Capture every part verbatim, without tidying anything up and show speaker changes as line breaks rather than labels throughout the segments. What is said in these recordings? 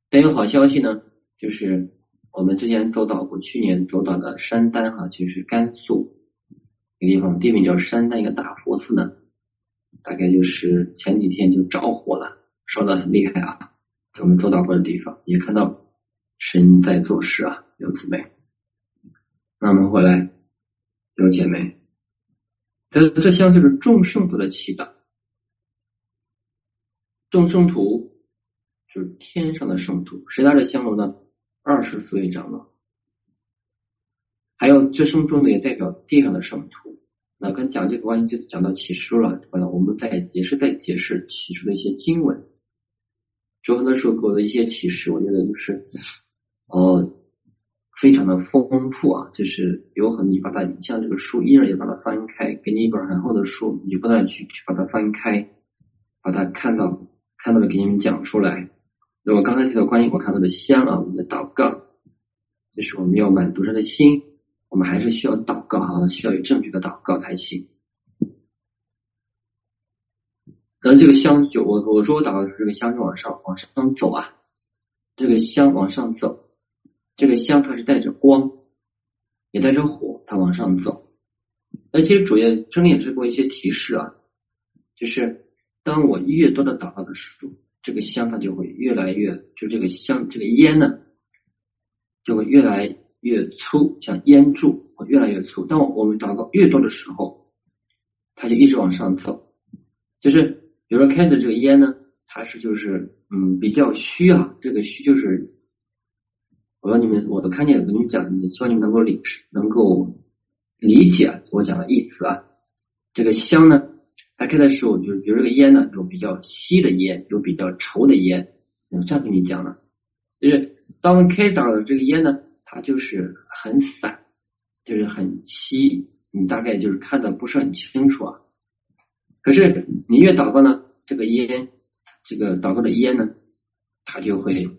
但有好消息呢，就是我们之前走岛过，去年走岛的山丹啊，就是甘肃一个地方，地名叫山丹一个大佛寺呢，大概就是前几天就着火了，烧得很厉害啊。在我们走岛过的地方，也看到神在做事啊，有姊妹。那我们回来，有姐妹，这这香就是众圣徒的祈祷，众圣徒就是天上的圣徒，谁拿着香炉呢？二十四位长老，还有这圣中的也代表地上的圣徒。那跟讲这个关系就讲到启示了，我们在也是在解释启示的一些经文。就很多时候给我的一些启示，我觉得就是呃非常的丰富啊，就是有很你把它像这个书一人也把它翻开，给你一本很厚的书，你不断去去把它翻开，把它看到看到的给你们讲出来。那我刚才提到关于我看到的香啊，我们的祷告，就是我们要满足他的心，我们还是需要祷告哈，需要有正确的祷告才行。然后这个香就我我说我祷告这个香就往上往上走啊，这个香往上走，这个香它是带着光，也带着火，它往上走。而且主页真也是给我一些提示啊，就是当我越多的祷告的时候，这个香它就会越来越，就这个香这个烟呢，就会越来越粗，像烟柱会越来越粗。当我们祷告越多的时候，它就一直往上走。就是比如说开始这个烟呢，它是就是嗯比较虚啊，这个虚就是我说你们我都看见跟你们讲，希望你们能够理能够理解我讲的意思啊。这个香呢，它开的时候就是比如这个烟呢，有比较稀的烟，有比较稠的烟，我这样跟你讲了，就是当我们开导的这个烟呢，它就是很散，就是很稀，你大概就是看的不是很清楚啊。可是你越祷告呢，这个烟，这个祷告的烟呢，它就会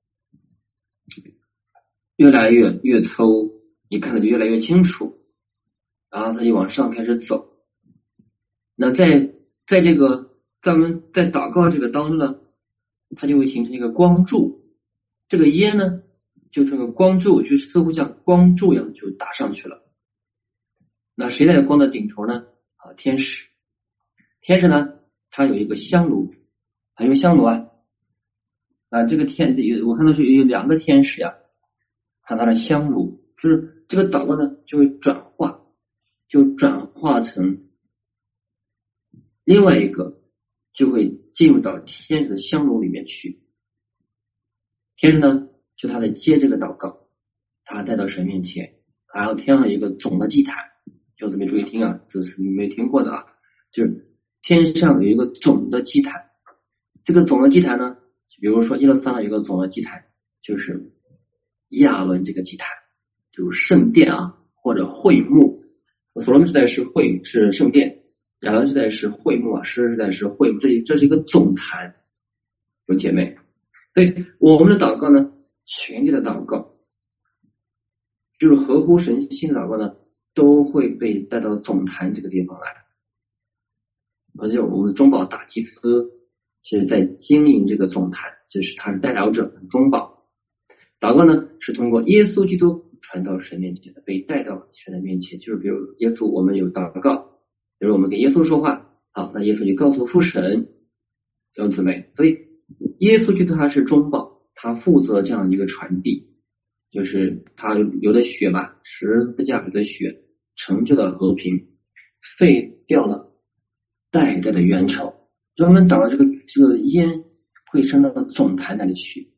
越来越越粗，你看的就越来越清楚，然后它就往上开始走。那在在这个在我们在祷告这个当中呢，它就会形成一个光柱，这个烟呢，就这个光柱就似乎像光柱一样就打上去了。那谁在光的顶头呢？啊，天使。天使呢，它有一个香炉，还有香炉啊。啊，这个天有我看到是有两个天使呀，看它的香炉，就是这个祷告呢就会转化，就转化成另外一个，就会进入到天使的香炉里面去。天使呢，就他在接这个祷告，他带到神面前，然后天上有一个总的祭坛，就这么注意听啊，这是你没听过的啊，就是天上有一个总的祭坛，这个总的祭坛呢，比如说耶路撒冷有一个总的祭坛，就是亚伦这个祭坛，就是圣殿啊，或者会幕。所罗门时代是会是圣殿，亚伦时代是会幕啊，诗人时代是会幕，这这是一个总坛，有姐妹。所以我们的祷告呢，全体的祷告，就是合乎神心的祷告呢，都会被带到总坛这个地方来。而且我们中保大祭司其实在经营这个总坛，就是他是代表者中保。祷告呢是通过耶稣基督传到神面前的，被带到神的面前。就是比如耶稣，我们有祷告，比如我们跟耶稣说话，好，那耶稣就告诉父神，弟兄姊妹，所以耶稣基督他是中保，他负责这样一个传递，就是他流的血吧，十字架里的血成就了和平，废掉了代代的冤仇，专门导到这个这个烟会升到总坛那里去，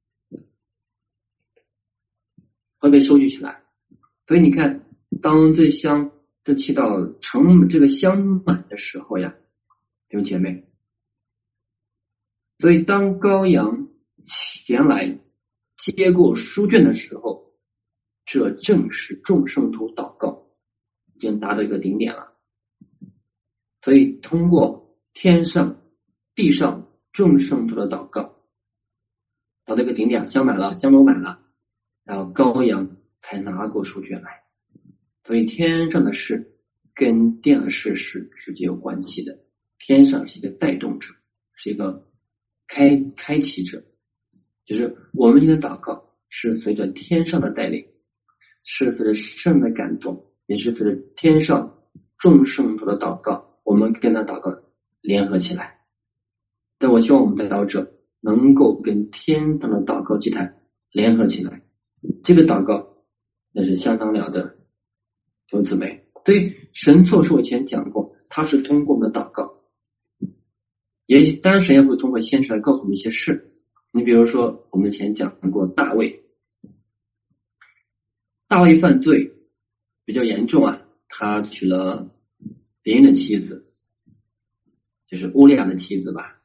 会被收集起来。所以你看，当这香这祈祷成这个香满的时候呀，弟兄姐妹，所以当羔羊前来接过书卷的时候，这正是众圣徒祷告已经达到一个顶点了。所以通过天上地上众圣徒的祷告，到这个顶点，香满了，香炉满了，然后羔羊才拿过书卷来。所以天上的事跟地上的事是直接有关系的，天上是一个带动者，是一个开开启者， 就是我们今天祷告是随着天上的带领，是随着圣的感动，也是随着天上众圣徒的祷告，我们跟他祷告联合起来。但我希望我们的祷者能够跟天堂的祷告祭坛联合起来，这个祷告那是相当了的，弟兄姊妹。对，神做事我以前讲过，他是通过我们的祷告，也当然神也会通过先知来告诉我们一些事。你比如说我们以前讲过大卫，大卫犯罪比较严重啊，他娶了别人的妻子，就是乌利亚的妻子吧，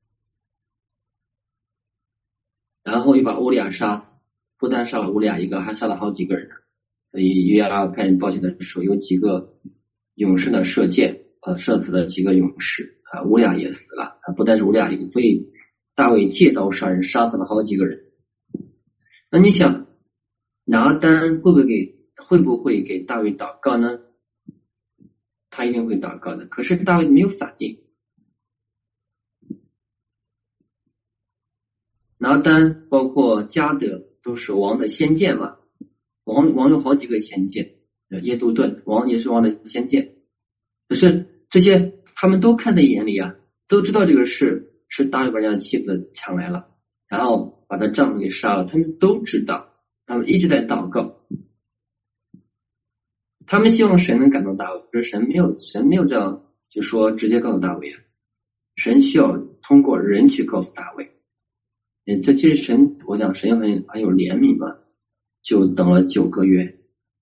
然后又把乌利亚杀死，不但杀了乌利亚一个，还杀了好几个人。所以约押派人报信的时候，有几个勇士呢射箭，呃，射死了几个勇士啊，乌利亚也死了啊，不但是乌利亚一个，所以大卫借刀杀人，杀死了好几个人。那你想，拿单会不会给会不会给大卫祷告呢？他一定会祷告的，可是大卫没有反应。拿单包括加德都是王的先见嘛，王王有好几个先见，耶杜顿王也是王的先见，可是这些他们都看在眼里啊，都知道这个事是大卫把人家的妻子抢来了，然后把他丈夫给杀了，他们都知道，他们一直在祷告，他们希望神能感动大卫，可是神没有神没有这样就说直接告诉大卫啊，神需要通过人去告诉大卫。这其实神，我讲神很很有怜悯嘛，就等了九个月。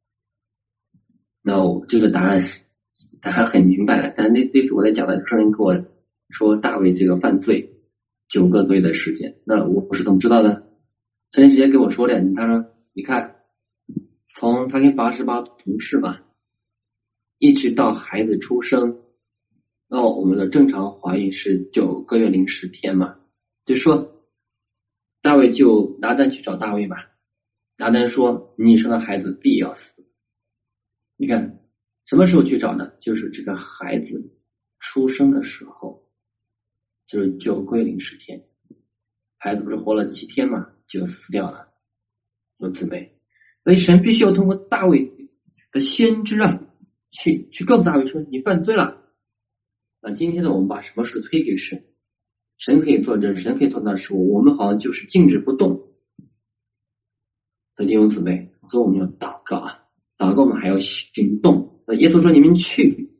那我这个答案答案很明白了，但是那那次我在讲的时候，人跟我说大卫这个犯罪九个多月的时间，那我是怎么知道的？神直接给我说的，他说你看，从他跟八十八同事嘛，一直到孩子出生，那我们的正常怀孕是九个月零十天嘛，就说。大卫就拿单去找大卫吧，拿单说你生的孩子必要死。你看什么时候去找呢？就是这个孩子出生的时候，就是九个月零十天，孩子不是活了几天嘛，就死掉了，有姊妹。所以神必须要通过大卫的先知啊，去去告诉大卫说你犯罪了。那今天呢，我们把什么事推给神？神可以做这，神可以做那事，我们好像就是静止不动的弟兄姊妹，所以我们要祷告啊，祷告我们还要行动。耶稣说你们去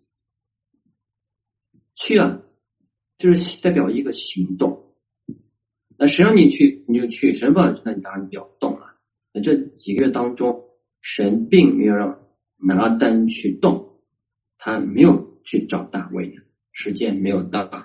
去啊，就是代表一个行动。那神让你去你就去，神不让你，那你当然就要动了。那这几个月当中，神并没有让拿单去动，他没有去找大卫，时间没有到。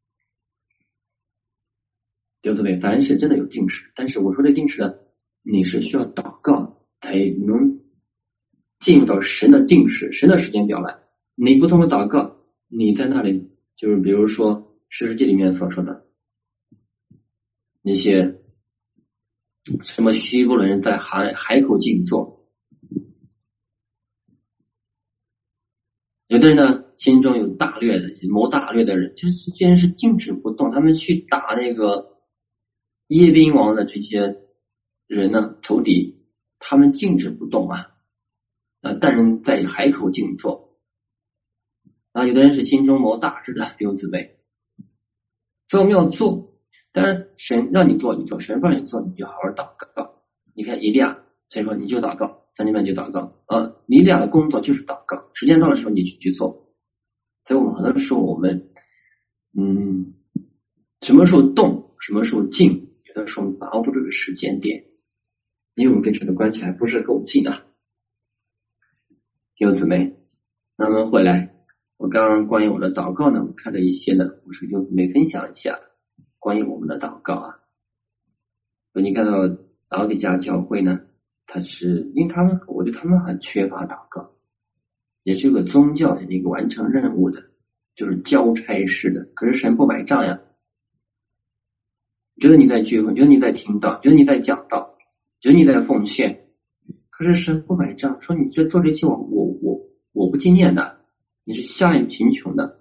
弟兄姊妹，凡是真的有定时，但是我说这定时呢，你是需要祷告才能进入到神的定时、神的时间表来。你不通过祷告，你在那里就是比如说士师记里面所说的那些什么虚布的人在海海口静坐，有的人呢心中有大略的谋大略的人，就是这人是静止不动，他们去打那个耶宾王的这些人呢，仇敌，他们静止不动啊，啊，但人在海口静坐啊，有的人是心中谋大志的弟兄姊妹，所以我们要做，当然神让你做你做，神不让你做你就好好祷告。你看以利亚，所以说你就祷告，三天半就祷告啊，以利亚的工作就是祷告，时间到的时候你去去做。所以我们很多时候我们嗯，什么时候动，什么时候静。有的时候我们把握不住这个时间点，因为我们跟神的关系还不是够近啊。弟兄姊妹，那么回来，我刚刚关于我的祷告呢，我看了一些呢，我是就没分享一下关于我们的祷告啊。你看到老底嘉教会呢，它是因为他们，我觉得他们很缺乏祷告，也是个宗教的一个完成任务的，就是交差式的，可是神不买账呀。觉得你在聚会，觉得你在听道，觉得你在讲道，觉得你在奉献，可是神不买账，说你这做这些我我我我不纪念的，你是下于贫穷的。